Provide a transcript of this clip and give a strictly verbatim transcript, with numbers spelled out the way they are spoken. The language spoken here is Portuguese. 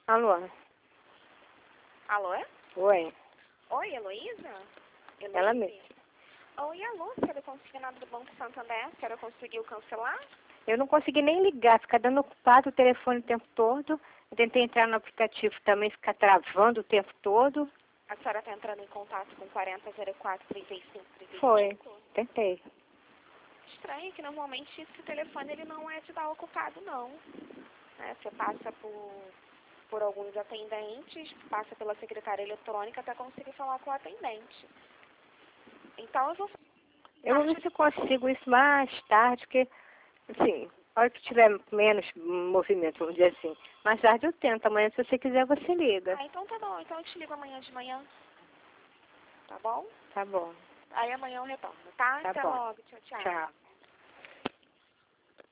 Alô? Alô? Oi? Oi, Heloísa? Heloísa? Ela mesma. Oi, alô, senhora consignada do Banco Santander, a senhora conseguiu cancelar? Eu não consegui nem ligar, fica dando ocupado o telefone o tempo todo. Eu tentei entrar no aplicativo também, fica travando o tempo todo. A senhora está entrando em contato com quarenta zero quatro, trinta e cinco, trinta e cinco? Foi, tentei. Estranho que normalmente esse telefone ele não é de dar ocupado, não. Né? Você passa por, por alguns atendentes, passa pela secretária eletrônica até conseguir falar com o atendente. Então eu vou... Eu vou ver se eu consigo isso mais tarde, porque, assim, a hora que tiver menos movimento, vamos dizer assim. Mais tarde eu tento, amanhã se você quiser você liga. Ah, então tá bom, então eu te ligo amanhã de manhã. Tá bom? Tá bom, Aí amanhã eu retorno, tá? tá Até bom. logo, tchau, tchau. Tchau.